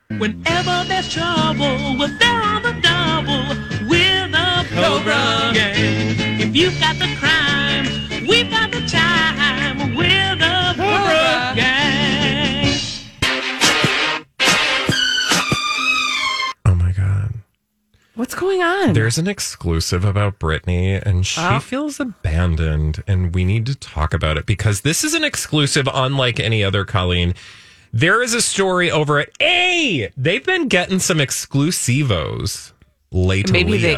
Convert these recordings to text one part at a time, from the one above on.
Whenever there's trouble, we're there on the double. We're the Cobra Gang. If you've got the crime, we've got the time. We're the Cobra Gang. Oh my God. What's going on? There's an exclusive about Britney, and she feels abandoned, and we need to talk about it because this is an exclusive unlike any other, Colleen. There is a story over at A. They've been getting some exclusivos lately.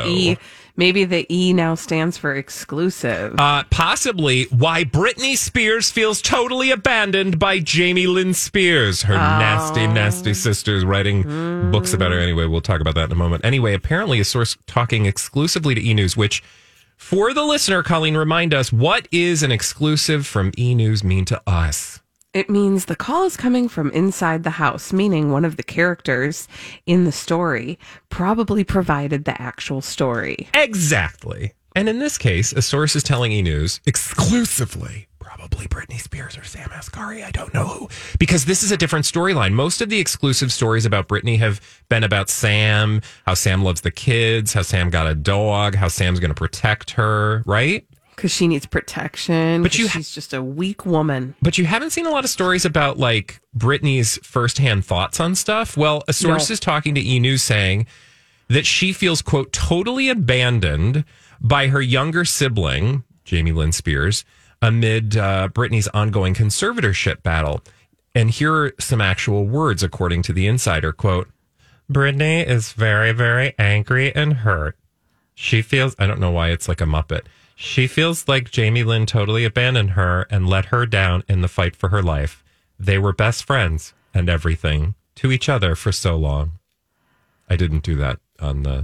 Maybe the E now stands for exclusive. Possibly why Britney Spears feels totally abandoned by Jamie Lynn Spears. Her nasty sisters writing books about her. Anyway, we'll talk about that in a moment. Anyway, apparently a source talking exclusively to E! News, which for the listener, Colleen, remind us, what is an exclusive from E! News mean to us? It means the call is coming from inside the house, meaning one of the characters in the story probably provided the actual story. Exactly. And in this case, a source is telling E! News exclusively, probably Britney Spears or Sam Asghari, I don't know who, because this is a different storyline. Most of the exclusive stories about Britney have been about Sam, how Sam loves the kids, how Sam got a dog, how Sam's going to protect her, right? Because she needs protection. But she's just a weak woman. But you haven't seen a lot of stories about like Britney's firsthand thoughts on stuff. Well, a source is talking to E! News saying that she feels, quote, totally abandoned by her younger sibling, Jamie Lynn Spears, amid Britney's ongoing conservatorship battle. And here are some actual words, according to the insider, quote, Britney is very, very angry and hurt. She feels, I don't know why it's like a Muppet. She feels like Jamie Lynn totally abandoned her and let her down in the fight for her life. They were best friends and everything to each other for so long. I didn't do that on the,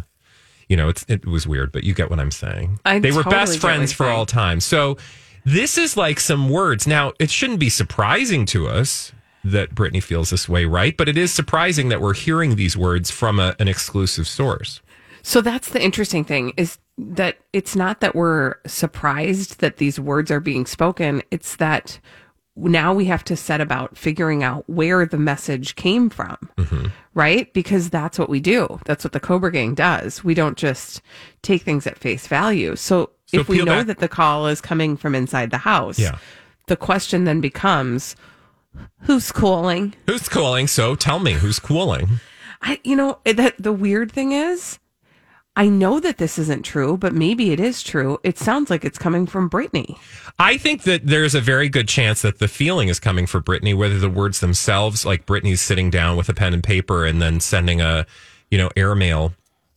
it was weird, but you get what I'm saying. They were best friends for all time. So this is like some words. Now, it shouldn't be surprising to us that Britney feels this way, right? But it is surprising that we're hearing these words from an exclusive source. So that's the interesting thing, is that it's not that we're surprised that these words are being spoken. It's that now we have to set about figuring out where the message came from, right? Because that's what we do. That's what the Cobra Gang does. We don't just take things at face value. So if we know that the call is coming from inside the house, the question then becomes, who's calling? Who's calling? So tell me, who's calling? The weird thing is, I know that this isn't true, but maybe it is true. It sounds like it's coming from Britney. I think that there's a very good chance that the feeling is coming from Britney, whether the words themselves, like Britney's sitting down with a pen and paper and then sending airmail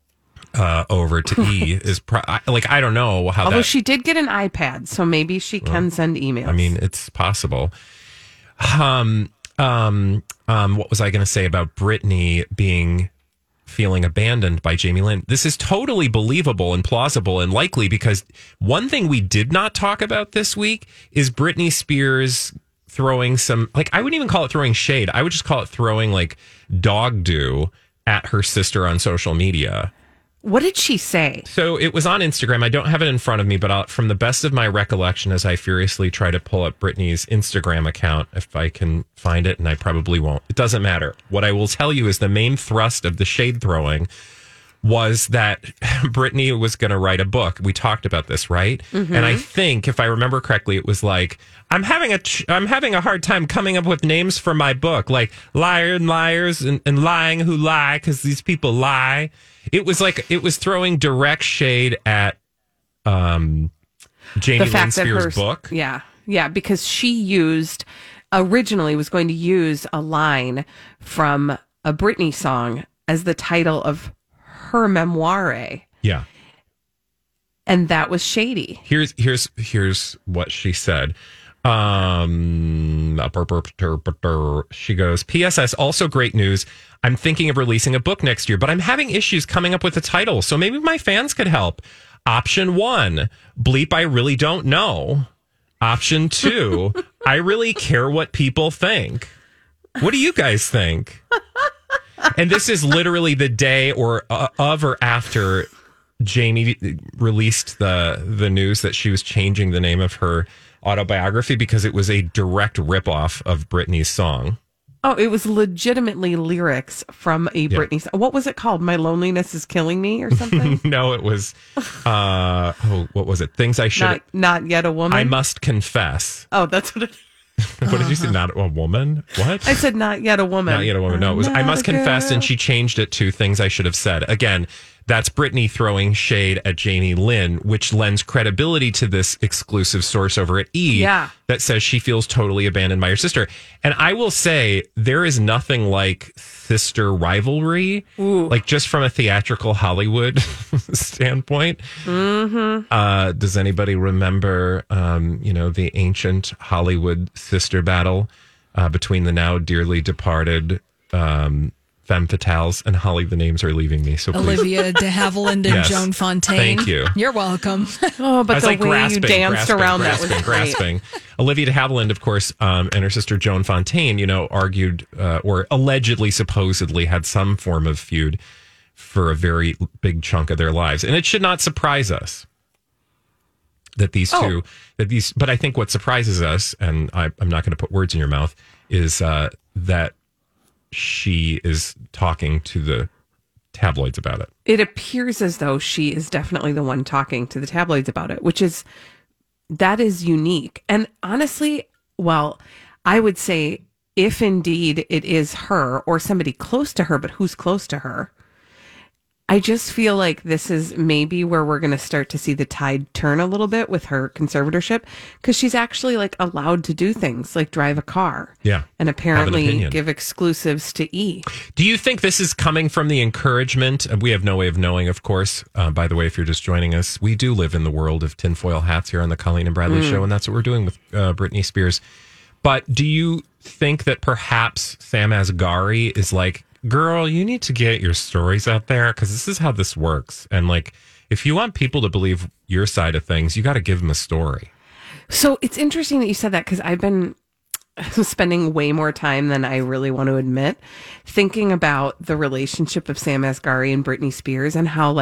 over to E! is I don't know how. Although she did get an iPad, so maybe she can send emails. I mean, it's possible. What was I going to say about Britney feeling abandoned by Jamie Lynn? This is totally believable and plausible and likely, because one thing we did not talk about this week is Britney Spears throwing some, I wouldn't even call it throwing shade. I would just call it throwing dog do at her sister on social media. What did she say? So it was on Instagram. I don't have it in front of me, but from the best of my recollection, as I furiously try to pull up Britney's Instagram account, if I can find it, and I probably won't. It doesn't matter. What I will tell you is the main thrust of the shade throwing was that Britney was going to write a book. We talked about this, right? Mm-hmm. And I think, if I remember correctly, it was I'm having a hard time coming up with names for my book, like liar and liars and lying who lie because these people lie. It was throwing direct shade at Jamie Lynn Spears' book. Yeah, because she originally was going to use a line from a Britney song as the title of her memoire. Yeah. And that was shady. Here's what she said. She goes, PSS, also great news. I'm thinking of releasing a book next year, but I'm having issues coming up with a title, so maybe my fans could help. Option 1, bleep, I really don't know. Option 2, I really care what people think. What do you guys think? And this is literally the day or after Jamie released the news that she was changing the name of her autobiography because it was a direct ripoff of Britney's song. Oh, it was legitimately lyrics from a Britney song. What was it called? My Loneliness is Killing Me or something? No, it was, what was it? Things I should... Not Yet a Woman? I Must Confess. Oh, that's what it What did you say? Not a woman? What? I said Not Yet a Woman. Not Yet a Woman. No, it was I Must Confess, and she changed it to Things I Should Have Said. Again, that's Britney throwing shade at Jamie Lynn, which lends credibility to this exclusive source over at E! Yeah. That says she feels totally abandoned by her sister. And I will say, there is nothing like sister rivalry, like just from a theatrical Hollywood standpoint. Mm-hmm. Does anybody remember, the ancient Hollywood sister battle between the now dearly departed femme fatales? And Holly, the names are leaving me. So please. Olivia de Havilland and Yes. Joan Fontaine. Thank you. You're welcome. Oh, but I was the like way you danced around that was great. grasping. Olivia de Havilland, of course, and her sister Joan Fontaine, argued or allegedly, supposedly had some form of feud for a very big chunk of their lives. And it should not surprise us that these two, but I think what surprises us, and I'm not going to put words in your mouth, is that she is talking to the tabloids about it. It appears as though she is definitely the one talking to the tabloids about it, that is unique. And honestly, I would say if indeed it is her or somebody close to her, but who's close to her, I just feel like this is maybe where we're going to start to see the tide turn a little bit with her conservatorship, because she's actually allowed to do things like drive a car. Yeah. And Have an apparently opinion. give exclusives to E! Do you think this is coming from the encouragement? We have no way of knowing, of course. By the way, if you're just joining us, we do live in the world of tinfoil hats here on the Colleen and Bradley show, and that's what we're doing with Britney Spears. But do you think that perhaps Sam Asghari is like, girl, you need to get your stories out there, because this is how this works. And if you want people to believe your side of things, you got to give them a story. So it's interesting that you said that, because I've been spending way more time than I really want to admit thinking about the relationship of Sam Asghari and Britney Spears, and how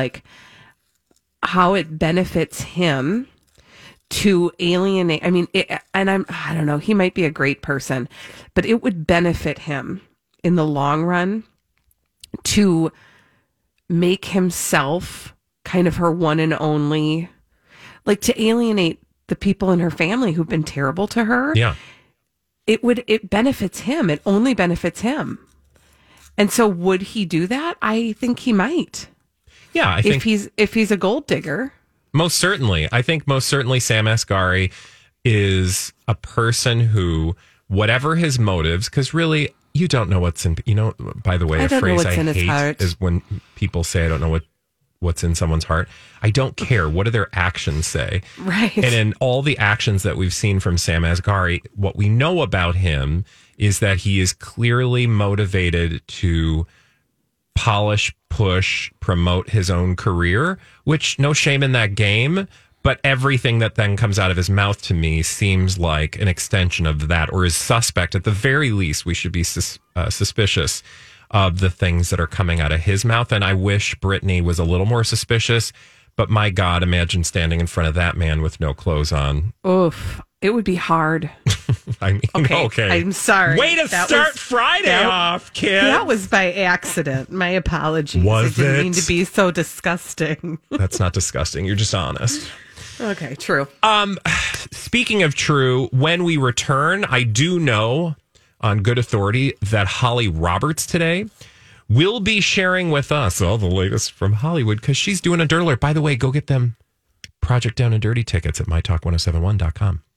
it benefits him to alienate. I mean, I don't know, he might be a great person, but it would benefit him in the long run to make himself kind of her one and only, to alienate the people in her family who've been terrible to her. Yeah. It benefits him. It only benefits him. And so would he do that? I think he might. Yeah, I think if he's a gold digger. most certainly. I think most certainly Sam Asghari is a person who, whatever his motives, because really you don't know what's in, by the way, a phrase I hate is when people say, I don't know what's in someone's heart. I don't care. What do their actions say? Right. And in all the actions that we've seen from Sam Asghari, what we know about him is that he is clearly motivated to polish, push, promote his own career, which no shame in that game. But everything that then comes out of his mouth to me seems like an extension of that, or is suspect. At the very least, we should be suspicious of the things that are coming out of his mouth. And I wish Britney was a little more suspicious. But my God, imagine standing in front of that man with no clothes on. Oof. It would be hard. I mean, okay. I'm sorry. Way to start Friday off, kid. That was by accident. My apologies. Was I didn't it? mean to be so disgusting. That's not disgusting. You're just honest. Okay, true. Speaking of true, when we return, I do know on good authority that Holly Roberts today will be sharing with us all the latest from Hollywood, because she's doing a Dirt Alert. By the way, go get them Project Down and Dirty tickets at mytalk1071.com.